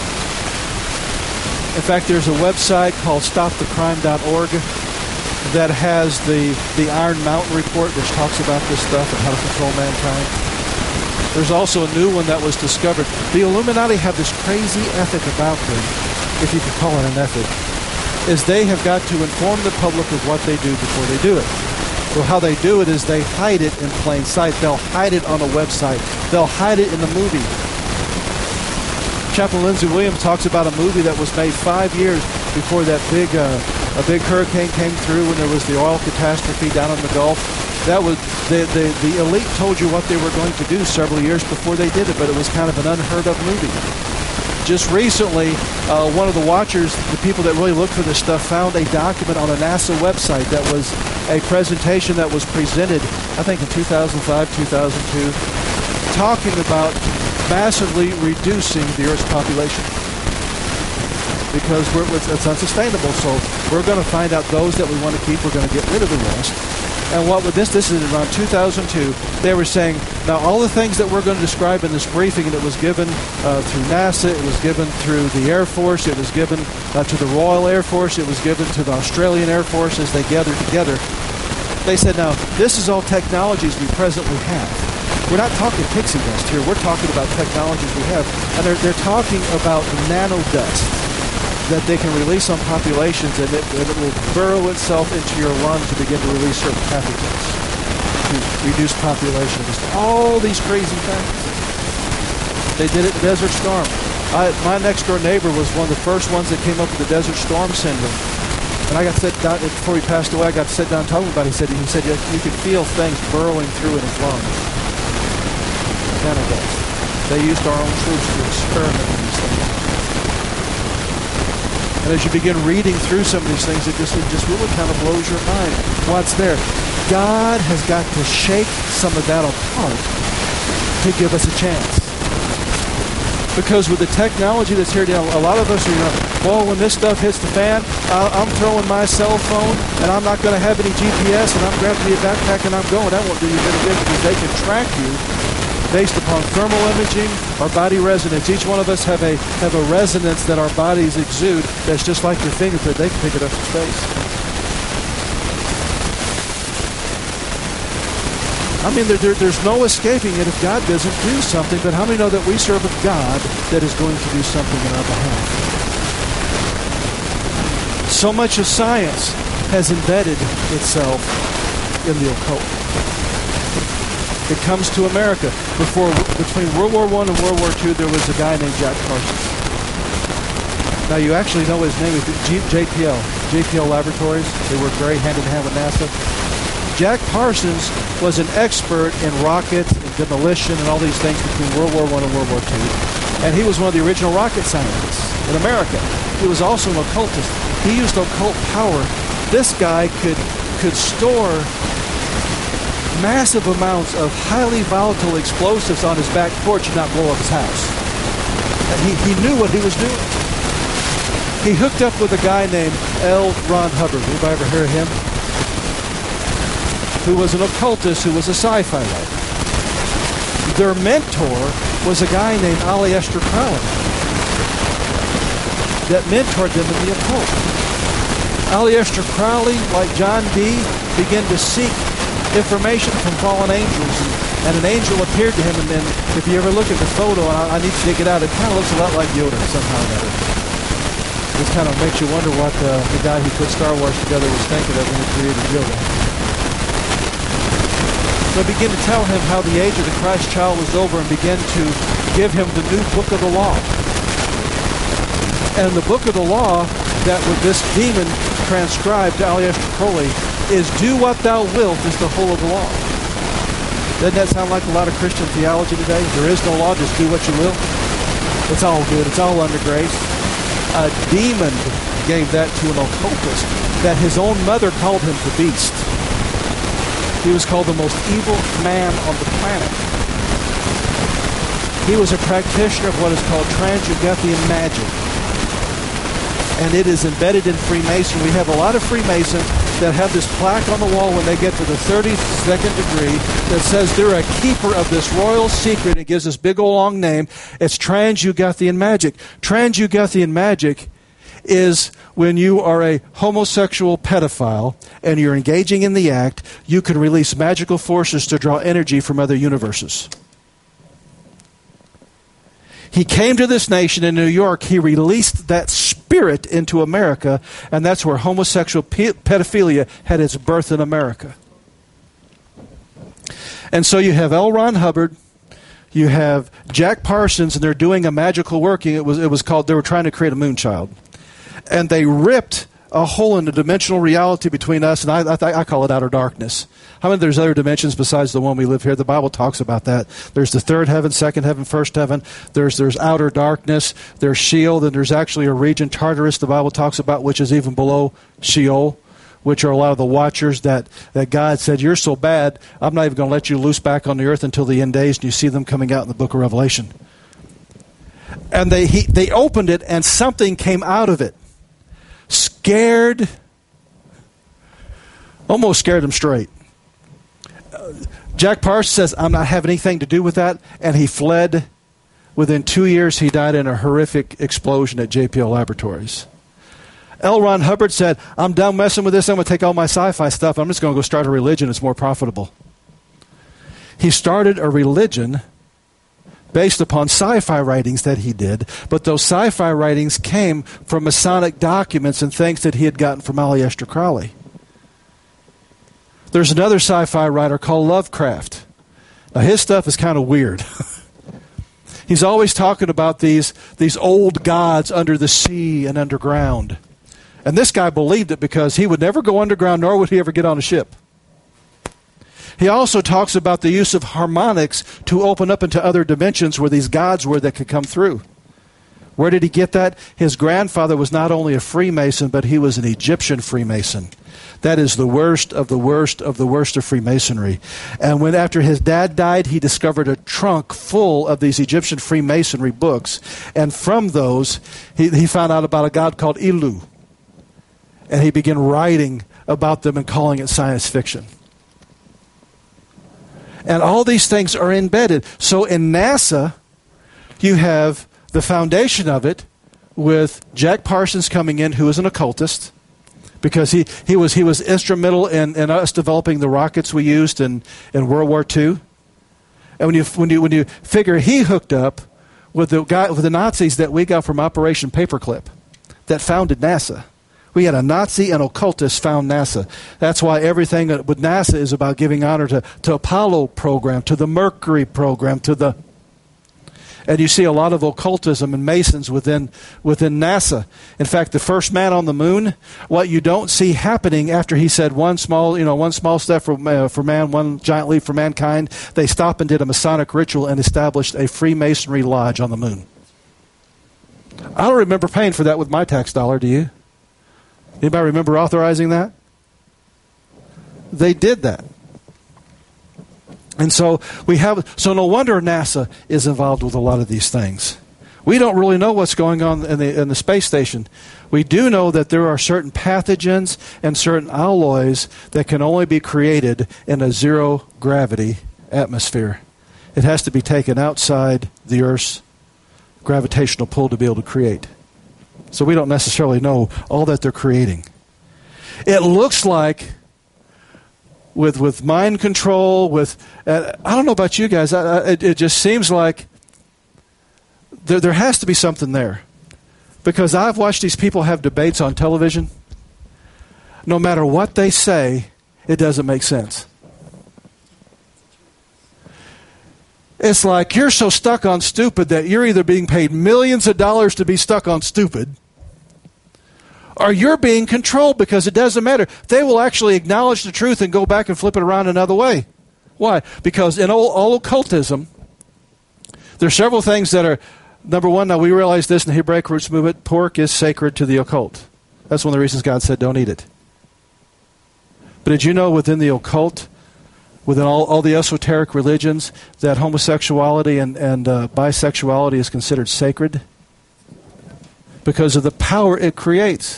In fact, there's a website called stop the crime dot org that has the the Iron Mountain report, which talks about this stuff and how to control mankind. There's also a new one that was discovered. The Illuminati have this crazy ethic about them, if you could call it an ethic, is they have got to inform the public of what they do before they do it. Well, how they do it is they hide it in plain sight. They'll hide it on a website. They'll hide it in a movie. Chaplain Lindsey Williams talks about a movie that was made five years before that big uh, a big hurricane came through when there was the oil catastrophe down in the Gulf. That was the, the, the elite told you what they were going to do several years before they did it, but it was kind of an unheard of movie. Just recently, uh, one of the watchers, the people that really look for this stuff, found a document on a NASA website that was a presentation that was presented, I think in two thousand five, two thousand two, talking about massively reducing the Earth's population. Because we're, it's unsustainable, so we're going to find out those that we want to keep, we're going to get rid of the rest. And what with this, this is around two thousand two, they were saying, now all the things that we're going to describe in this briefing that was given uh, through NASA, it was given through the Air Force, it was given uh, to the Royal Air Force, it was given to the Australian Air Force as they gathered together. They said, now, this is all technologies we presently have. We're not talking pixie dust here, we're talking about technologies we have. And they're, they're talking about nanodust that they can release on populations, and it, and it will burrow itself into your lungs to begin to release certain pathogens to reduce populations. All these crazy things. They did it in Desert Storm. I, my next door neighbor was one of the first ones that came up with the Desert Storm syndrome. And I got to sit down, before he passed away, I got to sit down talking about it. He said, he said you could feel things burrowing through in his lungs. Canada. They used our own troops to experiment with these things. And as you begin reading through some of these things, it just, it just really kind of blows your mind what's there. God has got to shake some of that apart to give us a chance. Because with the technology that's here now, a lot of us are, you know, well, when this stuff hits the fan, I'm throwing my cell phone, and I'm not going to have any G P S, and I'm grabbing me a backpack, and I'm going. That won't do you any good because they can track you based upon thermal imaging or body resonance. Each one of us have a have a resonance that our bodies exude that's just like your fingerprint. They can pick it up from space. I mean, there, there, there's no escaping it if God doesn't do something, but how many know that we serve a God that is going to do something in our behalf? So much of science has embedded itself in the occult. It comes to America. Before, between World War One and World War Two, there was a guy named Jack Parsons. Now, you actually know his name is J P L, J P L Laboratories. They work very hand-in-hand with NASA. Jack Parsons was an expert in rocket and demolition and all these things between World War One and World War Two. And he was one of the original rocket scientists in America. He was also an occultist. He used occult power. This guy could, could store massive amounts of highly volatile explosives on his back porch and not blow up his house. And he, he knew what he was doing. He hooked up with a guy named L. Ron Hubbard. Anybody ever hear of him? Who was an occultist, who was a sci-fi writer. Their mentor was a guy named Aleister Crowley that mentored them in the occult. Aleister Crowley, like John Dee, began to seek information from fallen angels, and, and an angel appeared to him, and then if you ever look at the photo, and I, I need to take it out, it kind of looks a lot like Yoda somehow or another. It kind of makes you wonder what uh, the guy who put Star Wars together was thinking of when he created Yoda. So I began to tell him how the age of the Christ child was over and began to give him the new book of the law. And the book of the law that this demon transcribed to Aleister Crowley is do what thou wilt is the whole of the law. Doesn't that sound like a lot of Christian theology today? There is no law, just do what you will. It's all good. It's all under grace. A demon gave that to an occultist that his own mother called him the beast. He was called the most evil man on the planet. He was a practitioner of what is called Transjuggethian magic. And it is embedded in Freemasonry. We have a lot of Freemasons that have this plaque on the wall when they get to the thirty-second degree that says they're a keeper of this royal secret. It gives this big old long name. It's Transjuggethian magic. Transjuggethian magic is when you are a homosexual pedophile and you're engaging in the act, you can release magical forces to draw energy from other universes. He came to this nation in New York. He released that spirit into America, and that's where homosexual pe- pedophilia had its birth in America. And so you have L. Ron Hubbard, you have Jack Parsons, and they're doing a magical working. It was it was called, they were trying to create a moonchild. And they ripped a hole in the dimensional reality between us, and I, I, I call it outer darkness. How many there's other dimensions besides the one we live here? The Bible talks about that. There's the third heaven, second heaven, first heaven. There's there's outer darkness. There's Sheol, and there's actually a region, Tartarus, the Bible talks about, which is even below Sheol, which are a lot of the watchers that, that God said, you're so bad, I'm not even going to let you loose back on the earth until the end days, and you see them coming out in the book of Revelation. And they he, they opened it, and something came out of it. Scared, almost scared them straight. Uh, Jack Parsons says, I'm not having anything to do with that, and he fled. Within two years, he died in a horrific explosion at J P L Laboratories. L. Ron Hubbard said, I'm done messing with this. I'm going to take all my sci-fi stuff. I'm just going to go start a religion. It's more profitable. He started a religion based upon sci-fi writings that he did, but those sci-fi writings came from Masonic documents and things that he had gotten from Aleister Crowley. There's another sci-fi writer called Lovecraft. Now his stuff is kind of weird. He's always talking about these, these old gods under the sea and underground. And this guy believed it because he would never go underground, nor would he ever get on a ship. He also talks about the use of harmonics to open up into other dimensions where these gods were that could come through. Where did he get that? His grandfather was not only a Freemason, but he was an Egyptian Freemason. That is the worst of the worst of the worst of Freemasonry. And when after his dad died, he discovered a trunk full of these Egyptian Freemasonry books. And from those, he, he found out about a god called Ilu. And he began writing about them and calling it science fiction. And all these things are embedded. So in NASA, you have the foundation of it with Jack Parsons coming in, who is an occultist, because he, he was he was instrumental in, in us developing the rockets we used in, in World War Two. And when you when you when you figure he hooked up with the guy with the Nazis that we got from Operation Paperclip, that founded NASA. We had a Nazi and occultist found NASA. That's why everything with NASA is about giving honor to, to Apollo program, to the Mercury program, to the... And you see a lot of occultism and Masons within within NASA. In fact, the first man on the moon, what you don't see happening after he said one small, you know, one small step for, uh, for man, one giant leap for mankind, they stopped and did a Masonic ritual and established a Freemasonry lodge on the moon. I don't remember paying for that with my tax dollar, do you? Anybody remember authorizing that? They did that. And so we have, so no wonder NASA is involved with a lot of these things. We don't really know what's going on in the in the space station. We do know that there are certain pathogens and certain alloys that can only be created in a zero gravity atmosphere. It has to be taken outside the Earth's gravitational pull to be able to create. So we don't necessarily know all that they're creating. It looks like with with mind control, with uh, I don't know about you guys, I, I, it, it just seems like there there has to be something there, because I've watched these people have debates on television. No matter what they say, it doesn't make sense. It's like you're so stuck on stupid that you're either being paid millions of dollars to be stuck on stupid, or you're being controlled, because it doesn't matter. They will actually acknowledge the truth and go back and flip it around another way. Why? Because in all, all occultism, there are several things that are, number one, now we realize this in the Hebraic roots movement, pork is sacred to the occult. That's one of the reasons God said don't eat it. But did you know within the occult, within all, all the esoteric religions, that homosexuality and, and uh, bisexuality is considered sacred? Because of the power it creates.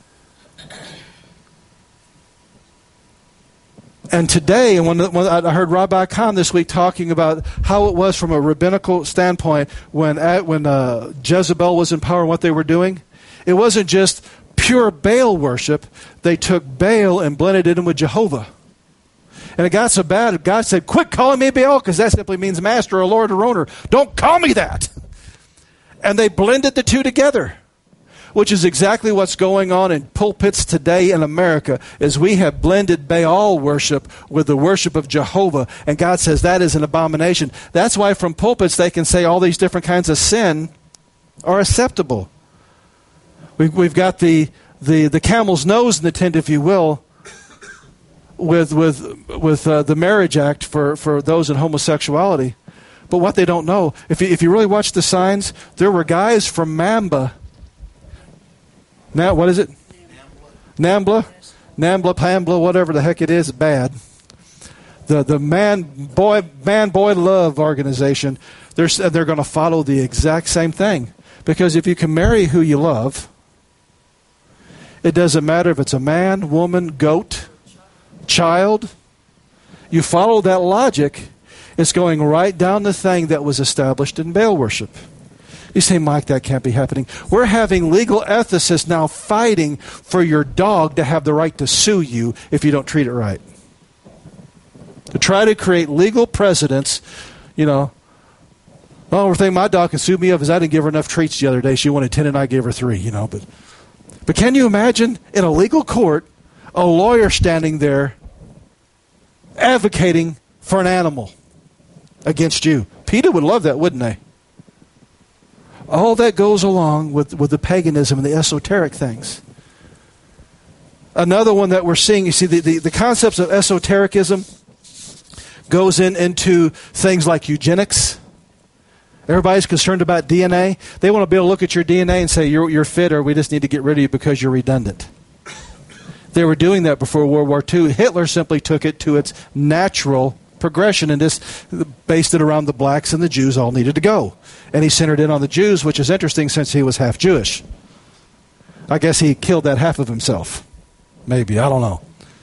And today, and when, when I heard Rabbi Khan this week talking about how it was from a rabbinical standpoint when when uh, Jezebel was in power and what they were doing, it wasn't just pure Baal worship. They took Baal and blended it in with Jehovah. And it got so bad, God said, quit calling me Baal, because that simply means master or lord or owner. Don't call me that. And they blended the two together, which is exactly what's going on in pulpits today in America, is we have blended Baal worship with the worship of Jehovah, and God says that is an abomination. That's why from pulpits they can say all these different kinds of sin are acceptable. We've, we've got the, the, the camel's nose in the tent, if you will, with with with uh, the Marriage Act for, for those in homosexuality. But what they don't know, if you, if you really watch the signs, there were guys from Mamba. Now, what is it? Nambla? Nambla, Pambla, whatever the heck it is, bad. The the man boy man boy love organization, they're they're going to follow the exact same thing, because if you can marry who you love, it doesn't matter if it's a man, woman, goat, child. You follow that logic, it's going right down the thing that was established in Baal worship. You say, Mike, that can't be happening. We're having legal ethicists now fighting for your dog to have the right to sue you if you don't treat it right. To try to create legal precedents, you know. The only thing my dog can sue me of is I didn't give her enough treats the other day. She wanted ten and I gave her three, you know. But, but can you imagine in a legal court a lawyer standing there advocating for an animal against you? PETA would love that, wouldn't they? All that goes along with, with the paganism and the esoteric things. Another one that we're seeing, you see, the, the, the concepts of esotericism goes in into things like eugenics. Everybody's concerned about D N A. They want to be able to look at your D N A and say, you're, you're fit, or we just need to get rid of you because you're redundant. They were doing that before World War Two. Hitler simply took it to its natural progression and just based it around the blacks and the Jews all needed to go. And he centered in on the Jews, which is interesting since he was half Jewish. I guess he killed that half of himself. Maybe, I don't know.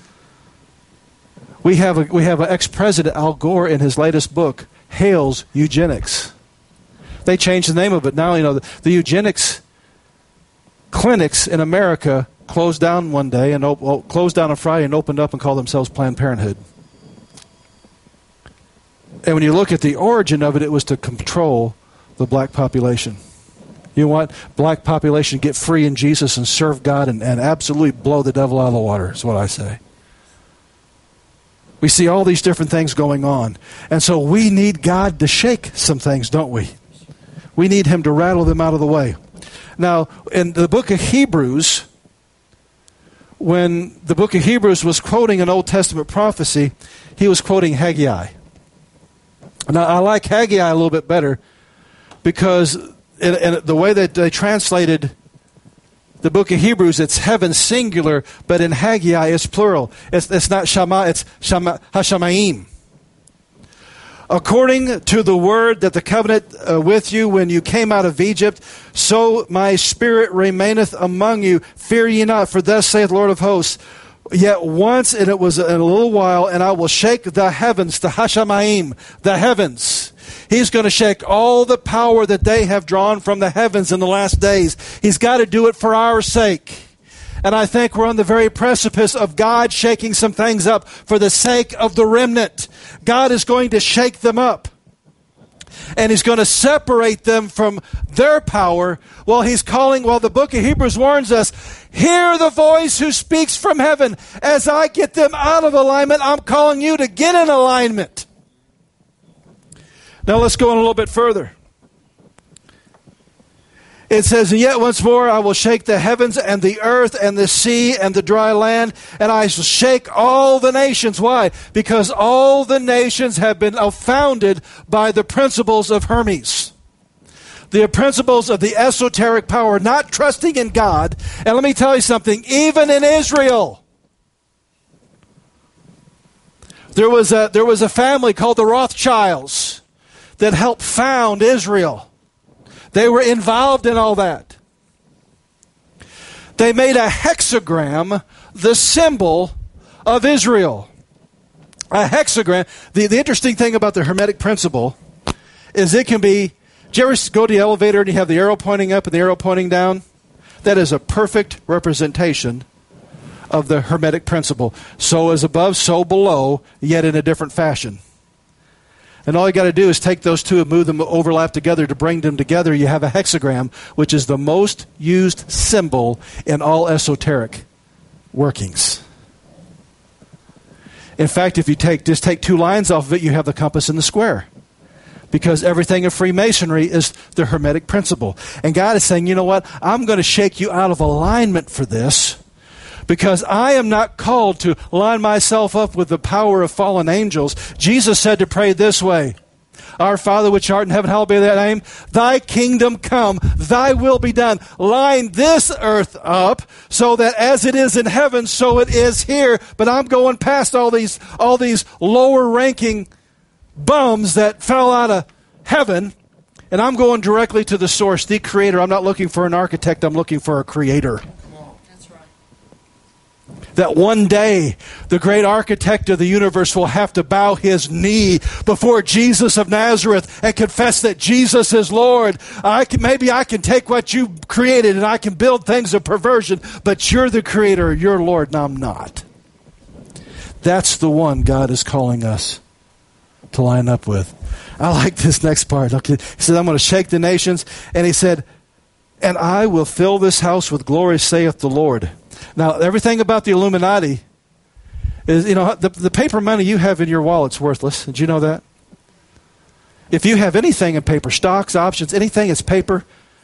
We have a, we have an ex-president, Al Gore, in his latest book, hails eugenics. They changed the name of it. Now, you know, the, the eugenics clinics in America closed down one day and op- closed down on Friday and opened up and called themselves Planned Parenthood. And when you look at the origin of it, it was to control the black population. You want black population to get free in Jesus and serve God and, and absolutely blow the devil out of the water, is what I say. We see all these different things going on. And so we need God to shake some things, don't we? We need him to rattle them out of the way. Now, in the book of Hebrews, when the book of Hebrews was quoting an Old Testament prophecy, he was quoting Haggai. Now, I like Haggai a little bit better because in, in the way that they translated the book of Hebrews, it's heaven singular, but in Haggai it's plural. It's, it's not Shama, it's Shama, Hashamayim. According to the word that the covenant uh, with you when you came out of Egypt, so my spirit remaineth among you. Fear ye not, for thus saith the Lord of hosts, yet once, and it was in a little while, and I will shake the heavens, the Hashamayim, the heavens. He's going to shake all the power that they have drawn from the heavens in the last days. He's got to do it for our sake. And I think we're on the very precipice of God shaking some things up for the sake of the remnant. God is going to shake them up. And he's going to separate them from their power while he's calling, while the book of Hebrews warns us, hear the voice who speaks from heaven. As I get them out of alignment, I'm calling you to get in alignment. Now let's go on a little bit further. It says, and yet once more I will shake the heavens and the earth and the sea and the dry land, and I shall shake all the nations. Why? Because all the nations have been founded by the principles of Hermes. The principles of the esoteric power, not trusting in God. And let me tell you something, even in Israel, there was a, there was a family called the Rothschilds that helped found Israel. They were involved in all that. They made a hexagram the symbol of Israel. A hexagram. The, the interesting thing about the Hermetic principle is it can be, do you ever go to the elevator and you have the arrow pointing up and the arrow pointing down? That is a perfect representation of the Hermetic principle. So as above, so below, yet in a different fashion. And all you got to do is take those two and move them overlap together to bring them together. You have a hexagram, which is the most used symbol in all esoteric workings. In fact, if you take just take two lines off of it, you have the compass and the square. Because everything in Freemasonry is the Hermetic principle. And God is saying, you know what? I'm going to shake you out of alignment for this. Because I am not called to line myself up with the power of fallen angels. Jesus said to pray this way. Our Father which art in heaven, hallowed be thy name. Thy kingdom come, thy will be done. Line this earth up so that as it is in heaven, so it is here. But I'm going past all these, all these lower ranking bums that fell out of heaven. And I'm going directly to the source, the creator. I'm not looking for an architect, I'm looking for a creator. That one day, the great architect of the universe will have to bow his knee before Jesus of Nazareth and confess that Jesus is Lord. I can, maybe I can take what you created and I can build things of perversion, but you're the creator, you're Lord, and I'm not. That's the one God is calling us to line up with. I like this next part. Okay. He said, I'm going to shake the nations. And he said, and I will fill this house with glory, saith the Lord. Now, everything about the Illuminati is, you know, the, the paper money you have in your wallet's worthless. Did you know that? If you have anything in paper, stocks, options, anything is paper,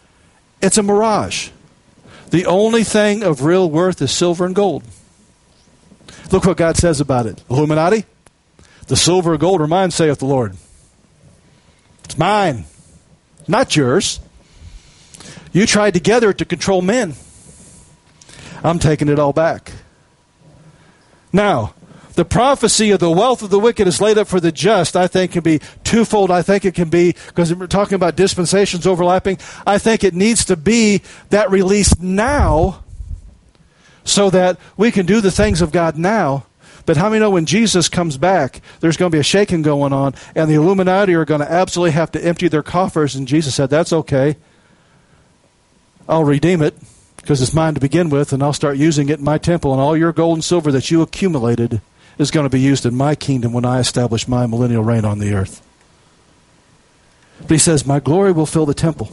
It's a mirage. The only thing of real worth is silver and gold. Look what God says about it. Illuminati, the silver and gold are mine, saith the Lord. It's mine, not yours. You tried to gather it to control men. I'm taking it all back. Now, the prophecy of the wealth of the wicked is laid up for the just, I think, can be twofold. I think it can be, because we're talking about dispensations overlapping, I think it needs to be that release now so that we can do the things of God now. But how many know when Jesus comes back, there's going to be a shaking going on, and the Illuminati are going to absolutely have to empty their coffers, and Jesus said, that's okay. I'll redeem it, because it's mine to begin with, and I'll start using it in my temple, and all your gold and silver that you accumulated is going to be used in my kingdom when I establish my millennial reign on the earth. But he says, my glory will fill the temple.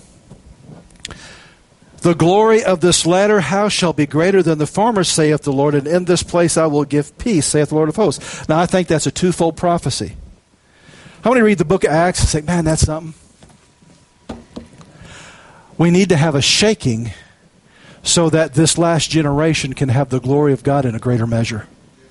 The glory of this latter house shall be greater than the former, saith the Lord, and in this place I will give peace, saith the Lord of hosts. Now I think that's a twofold prophecy. How many read the book of Acts and say, man, that's something? We need to have a shaking so that this last generation can have the glory of God in a greater measure.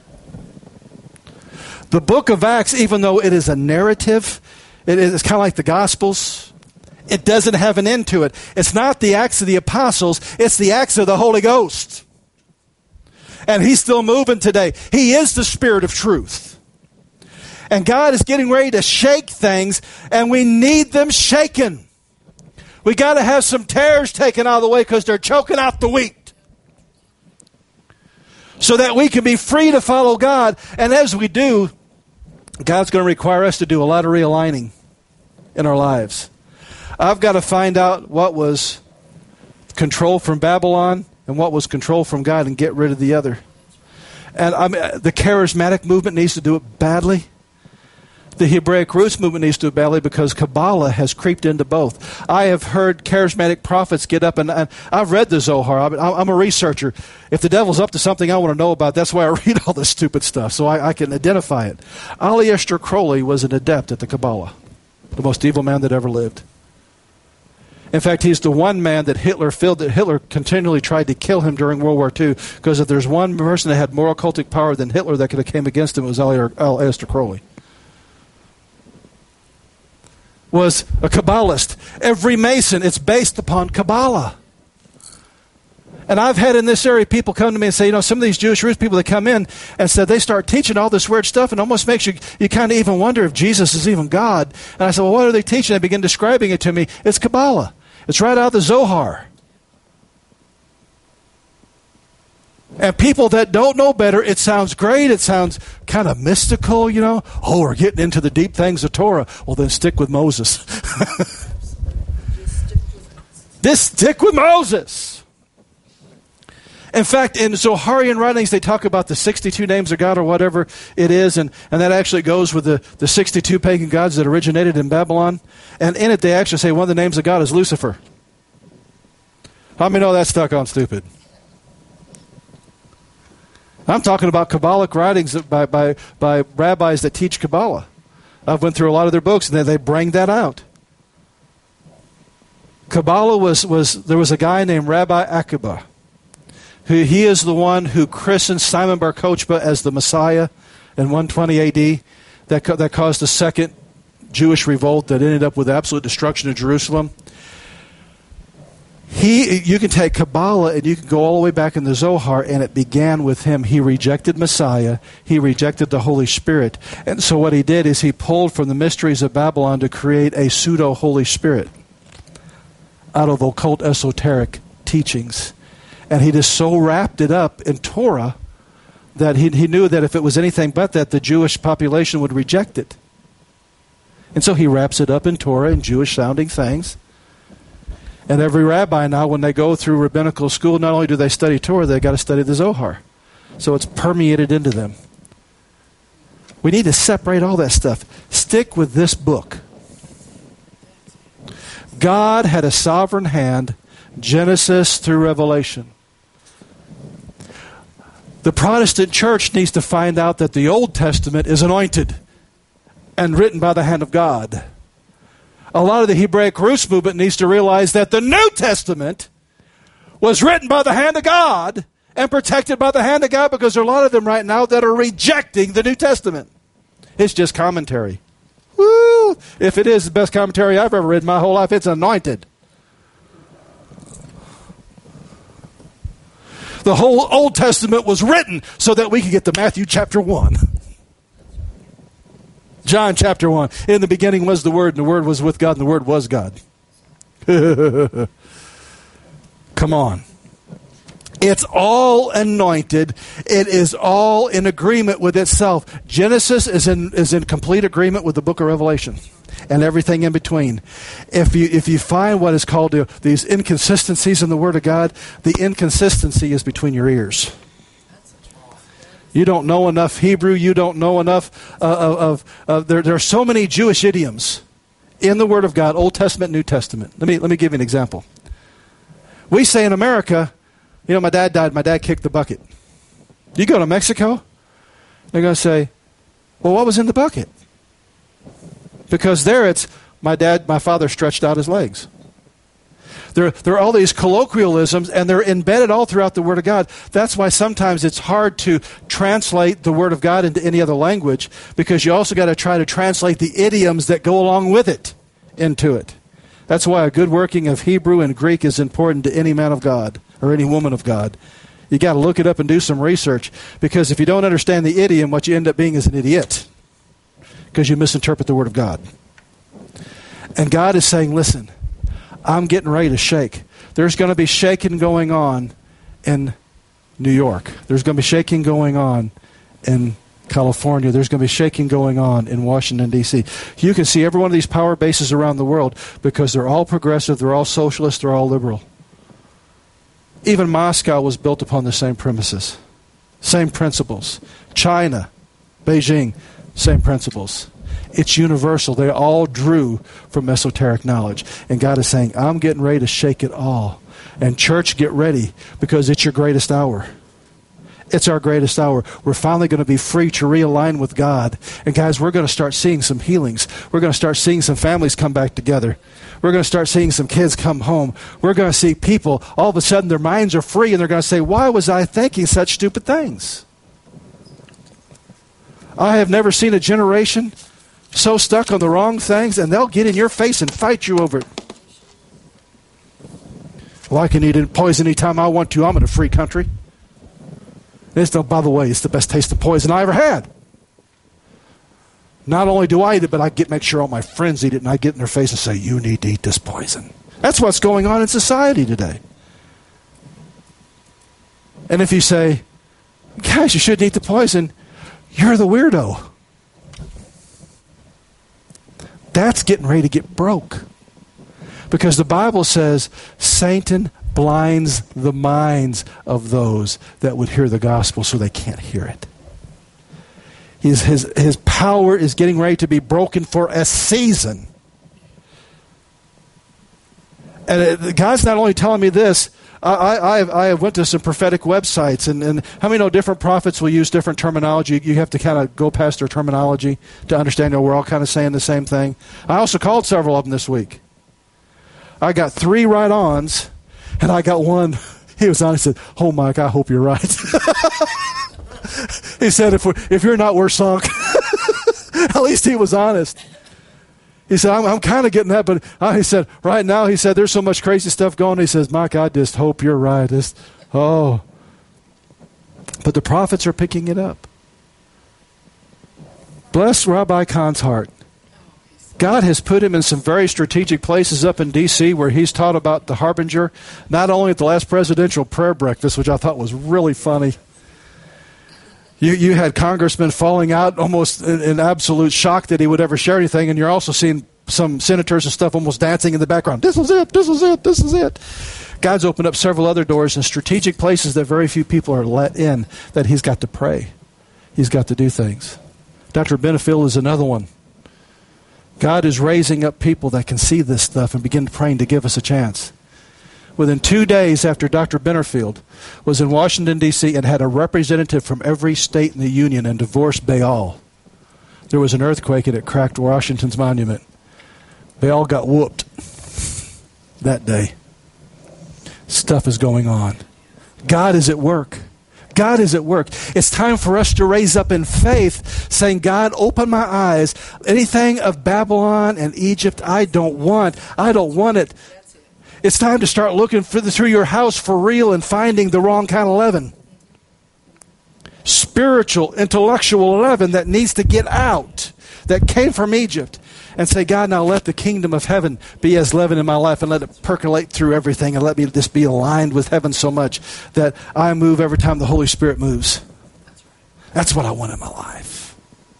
The book of Acts, even though it is a narrative, it is kind of like the Gospels, it doesn't have an end to it. It's not the Acts of the Apostles, it's the Acts of the Holy Ghost. And He's still moving today. He is the Spirit of truth. And God is getting ready to shake things, and we need them shaken. We got to have some tares taken out of the way because they're choking out the wheat. So that we can be free to follow God. And as we do, God's going to require us to do a lot of realigning in our lives. I've got to find out what was control from Babylon and what was control from God and get rid of the other. And I mean, the charismatic movement needs to do it badly. The Hebraic roots movement needs to do it badly because Kabbalah has creeped into both. I have heard charismatic prophets get up, and, and I've read the Zohar. I'm, I'm a researcher. If the devil's up to something I want to know about, that's why I read all this stupid stuff, so I, I can identify it. Aleister Crowley was an adept at the Kabbalah, the most evil man that ever lived. In fact, he's the one man that Hitler filled, that Hitler continually tried to kill him during World War Two, because if there's one person that had more occultic power than Hitler that could have came against him, it was Aleister Crowley. Was a Kabbalist. Every Mason, it's based upon Kabbalah. And I've had in this area people come to me and say, you know, some of these Jewish roots people that come in and said they start teaching all this weird stuff and almost makes you, you kind of even wonder if Jesus is even God. And I said, well, what are they teaching? They begin describing it to me. It's Kabbalah. It's right out of the Zohar. And people that don't know better, it sounds great. It sounds kind of mystical, you know. Oh, we're getting into the deep things of Torah. Well, then stick with Moses. This stick with Moses. In fact, in Zoharian writings, they talk about the sixty-two names of God or whatever it is, and, and that actually goes with the, the sixty-two pagan gods that originated in Babylon. And in it, they actually say one of the names of God is Lucifer. How many know that's stuck on stupid? I'm talking about Kabbalic writings by, by, by rabbis that teach Kabbalah. I've went through a lot of their books, and they, they bring that out. Kabbalah was, was, there was a guy named Rabbi Akiba, who he is the one who christened Simon Bar Kokhba as the Messiah in one twenty A D. That, that caused the second Jewish revolt that ended up with absolute destruction of Jerusalem. He, you can take Kabbalah and you can go all the way back in the Zohar, and it began with him. He rejected Messiah. He rejected the Holy Spirit. And so what he did is he pulled from the mysteries of Babylon to create a pseudo-Holy Spirit out of occult esoteric teachings. And he just so wrapped it up in Torah that he, he knew that if it was anything but that, the Jewish population would reject it. And so he wraps it up in Torah and Jewish-sounding things. And every rabbi now, when they go through rabbinical school, not only do they study Torah, they've got to study the Zohar. So it's permeated into them. We need to separate all that stuff. Stick with this book. God had a sovereign hand, Genesis through Revelation. The Protestant church needs to find out that the Old Testament is anointed and written by the hand of God. A lot of the Hebraic Roots movement needs to realize that the New Testament was written by the hand of God and protected by the hand of God, because there are a lot of them right now that are rejecting the New Testament. It's just commentary. Woo! If it is the best commentary I've ever read in my whole life, it's anointed. The whole Old Testament was written so that we could get to Matthew chapter one. John chapter one. In the beginning was the Word, and the Word was with God, and the Word was God. Come on. It's all anointed. It is all in agreement with itself. Genesis is in is in complete agreement with the book of Revelation and everything in between. If you if you find what is called the, these inconsistencies in the Word of God, the inconsistency is between your ears. You don't know enough Hebrew. You don't know enough uh, of... of uh, there, there are so many Jewish idioms in the Word of God, Old Testament, New Testament. Let me, let me give you an example. We say in America, you know, my dad died, my dad kicked the bucket. You go to Mexico, they're going to say, well, what was in the bucket? Because there it's, my dad, my father stretched out his legs. There, there are all these colloquialisms, and they're embedded all throughout the Word of God. That's why sometimes it's hard to translate the Word of God into any other language, because you also got to try to translate the idioms that go along with it into it. That's why a good working of Hebrew and Greek is important to any man of God or any woman of God. You got to look it up and do some research, because if you don't understand the idiom, what you end up being is an idiot, because you misinterpret the Word of God. And God is saying, listen, I'm getting ready to shake. There's going to be shaking going on in New York. There's going to be shaking going on in California. There's going to be shaking going on in Washington, D C You can see every one of these power bases around the world, because they're all progressive, they're all socialist, they're all liberal. Even Moscow was built upon the same premises, same principles. China, Beijing, same principles. It's universal. They all drew from esoteric knowledge. And God is saying, I'm getting ready to shake it all. And church, get ready, because it's your greatest hour. It's our greatest hour. We're finally going to be free to realign with God. And guys, we're going to start seeing some healings. We're going to start seeing some families come back together. We're going to start seeing some kids come home. We're going to see people, all of a sudden their minds are free, and they're going to say, why was I thinking such stupid things? I have never seen a generation so stuck on the wrong things, and they'll get in your face and fight you over it. Well, I can eat poison anytime I want to. I'm in a free country. It's no, by the way, it's the best taste of poison I ever had. Not only do I eat it, but I get make sure all my friends eat it, and I get in their face and say, you need to eat this poison. That's what's going on in society today. And if you say, guys, you shouldn't eat the poison, you're the weirdo. That's getting ready to get broke. Because the Bible says Satan blinds the minds of those that would hear the gospel so they can't hear it. His, his, his power is getting ready to be broken for a season. And it, God's not only telling me this, I, I, I went to some prophetic websites, and, and how many know different prophets will use different terminology? You have to kind of go past their terminology to understand, you know, we're all kind of saying the same thing. I also called several of them this week. I got three right-ons, and I got one. He was on, he said, oh, Mike, I hope you're right. He said, if, we're, if you're not, we're sunk. At least he was honest. He said, I'm, I'm kind of getting that, but uh, he said, right now, he said, there's so much crazy stuff going on. He says, Mike, I just hope you're right. It's, oh. But the prophets are picking it up. Bless Rabbi Kahn's heart. God has put him in some very strategic places up in D C where he's taught about the Harbinger, not only at the last presidential prayer breakfast, which I thought was really funny. You you had congressmen falling out almost in, in absolute shock that he would ever share anything, and you're also seeing some senators and stuff almost dancing in the background. This is it, this is it, this is it. God's opened up several other doors in strategic places that very few people are let in, that he's got to pray. He's got to do things. Doctor Benefield is another one. God is raising up people that can see this stuff and begin praying to give us a chance. Within two days after Doctor Benefield was in Washington, D C and had a representative from every state in the union and divorced Baal, there was an earthquake and it cracked Washington's monument. They all got whooped that day. Stuff is going on. God is at work. God is at work. It's time for us to raise up in faith, saying, God, open my eyes. Anything of Babylon and Egypt, I don't want. I don't want it. It's time to start looking for the, through your house for real and finding the wrong kind of leaven. Spiritual, intellectual leaven that needs to get out, that came from Egypt. And say, God, now let the kingdom of heaven be as leaven in my life, and let it percolate through everything, and let me just be aligned with heaven so much that I move every time the Holy Spirit moves. That's what I want in my life.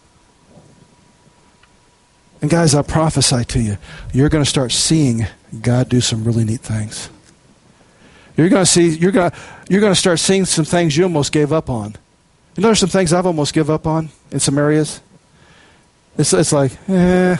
And guys, I prophesy to you, you're going to start seeing God do some really neat things. You're going to see, you're going to, you're going to start seeing some things you almost gave up on. You know, there's some things I've almost given up on in some areas. It's, it's like, eh.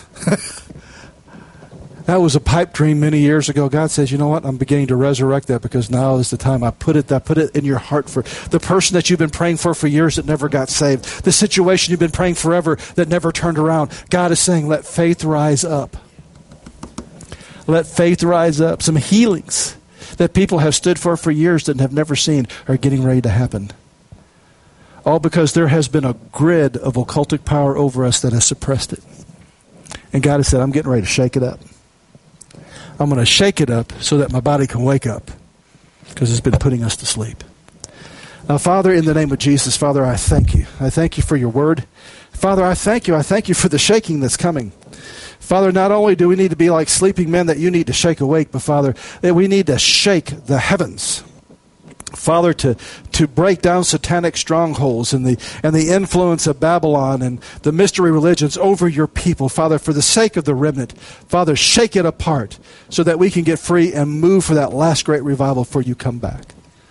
That was a pipe dream many years ago. God says, you know what? I'm beginning to resurrect that, because now is the time. I put it I put it in your heart for the person that you've been praying for for years that never got saved. The situation you've been praying forever that never turned around. God is saying, let faith rise up. Let faith rise up. Some healings that people have stood for for years that have never seen are getting ready to happen. All because there has been a grid of occultic power over us that has suppressed it. And God has said, I'm getting ready to shake it up. I'm going to shake it up so that my body can wake up, because it's been putting us to sleep. Now, Father, in the name of Jesus, Father, I thank you. I thank you for your word. Father, I thank you. I thank you for the shaking that's coming. Father, not only do we need to be like sleeping men that you need to shake awake, but Father, that we need to shake the heavens. Father, to, to break down satanic strongholds and the and the influence of Babylon and the mystery religions over your people. Father, for the sake of the remnant, Father, shake it apart so that we can get free and move for that last great revival before you come back.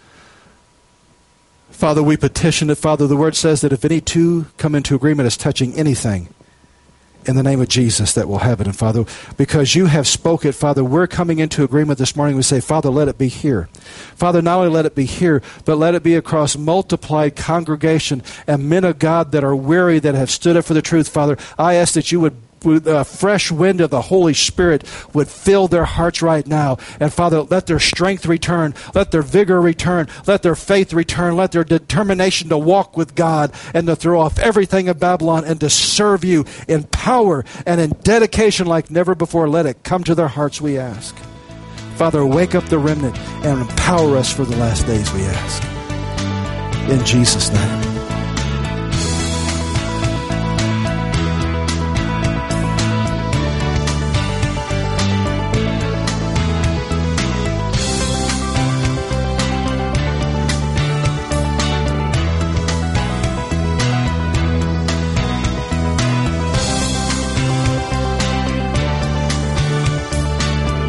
Father, we petition it. Father, the word says that if any two come into agreement as touching anything, in the name of Jesus, that will have it. And Father, because you have spoke it, Father, we're coming into agreement this morning. We say, Father, let it be here. Father, not only let it be here, but let it be across multiplied congregation and men of God that are weary, that have stood up for the truth. Father, I ask that you would, with a fresh wind of the Holy Spirit, would fill their hearts right now. And Father, let their strength return. Let their vigor return. Let their faith return. Let their determination to walk with God and to throw off everything of Babylon and to serve you in power and in dedication like never before. Let it come to their hearts, we ask. Father, wake up the remnant and empower us for the last days, we ask. In Jesus' name.